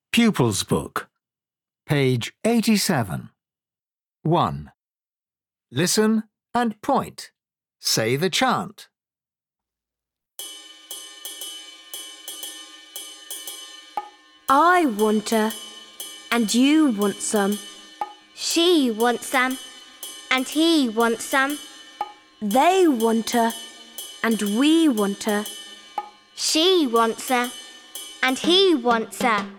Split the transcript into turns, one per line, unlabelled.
Pupils Book, page 87. 1. Listen and point. Say the chant.
I want a, and you want some.
She wants some, and he wants some.
They want a, and we want a.
She wants a, and he wants a.